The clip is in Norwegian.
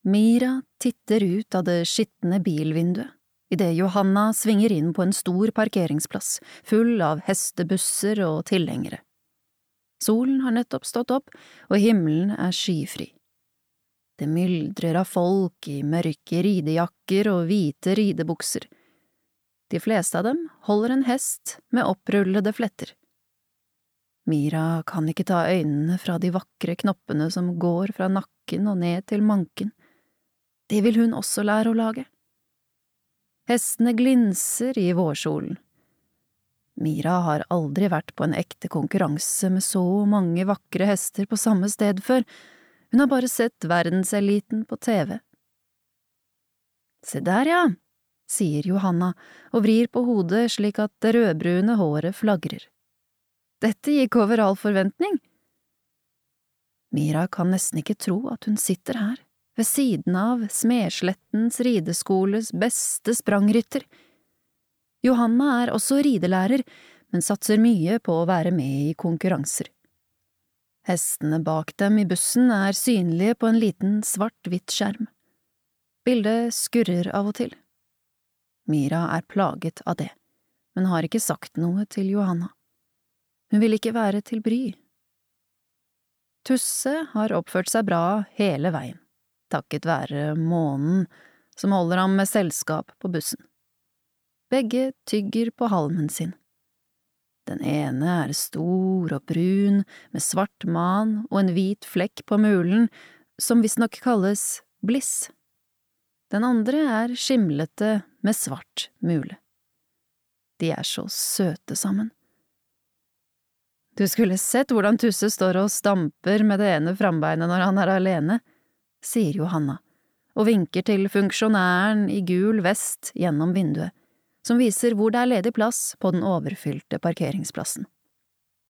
Mira titter ut av det skitne bilvinduet, idet Johanna svinger inn på en stor parkeringsplass, full av hestebusser og tilhengere. Solen har nettopp stått opp, og himmelen er skyfri. Det myldrer av folk i mørke ridejakker og hvite ridebukser. De fleste av dem holder en hest med opprullede fletter. Mira kan ikke ta øynene fra de vakre knoppene som går fra nakken og ned til manken. Det vil hun også lære å lage. Hestene glinser i vårsolen. Mira har aldri vært på en ekte konkurranse med så mange vakre hester på samme sted før. Hun har bare sett verdenseliten på TV. Se der, ja, sier Johanna og vrir på hodet slik at det rødbrune håret flagrer. Dette gikk over all forventning. Mira kan nesten ikke tro at hun sitter her, ved siden av Smedslettens rideskoles beste sprangrytter. Johanna er også ridelærer, men satser mye på å være med i konkurranser. Hestene bak dem i bussen er synlige på en liten svart-hvitt skjerm. Bildet skurrer av og til. Mira er plaget av det, men har ikke sagt noe til Johanna. Hun vil ikke være til bry. Tusse har oppført seg bra hele veien, takket være månen som holder ham med selskap på bussen. Begge tygger på halmen sin. Den ene er stor og brun, med svart man og en hvit flekk på mulen, som visstnok kalles bliss. Den andre er skimlete med svart mule. De er så søte sammen. Du skulle sett hvordan Tusse står og stamper med det ene frambeinet når han er alene, sier Johanna, og vinker til funksjonæren i gul vest gjennom vinduet, som viser hvor det er ledig plass på den overfylte parkeringsplassen.